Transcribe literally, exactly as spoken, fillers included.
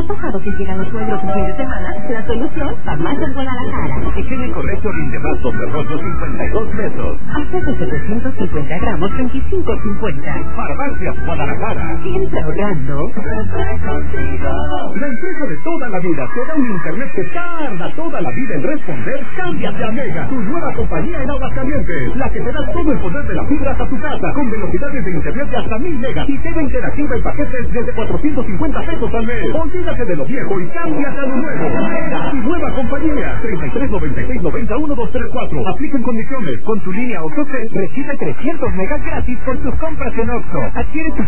antojado que llegan los suegros el fin de semana, la solución, Farmacias Guadalajara. Higiene correcto rinde más doce rollos cincuenta y dos pesos. Hasta de setecientos cincuenta gramos, veinticinco cincuenta. Farmacias Guadalajara. Siempre ahorrando. La empresa de toda la vida te da un internet que tarda toda la vida en responder. Cámbiate a Mega, tu nueva compañía en Aguascalientes, la que te da todo el poder de la fibra hasta tu casa, con velocidades de internet de hasta mil megas y T V interactiva en paquetes desde cuatrocientos cincuenta pesos al mes. Olvídate de lo viejo y cámbiate a lo nuevo. Mega, tu nueva compañía. treinta y tres noventa y seis noventa uno dos tres cuatro. Apliquen condiciones. Con tu línea Oxo recibe trescientos megas gratis por tus compras en Oxo. Adquiere tu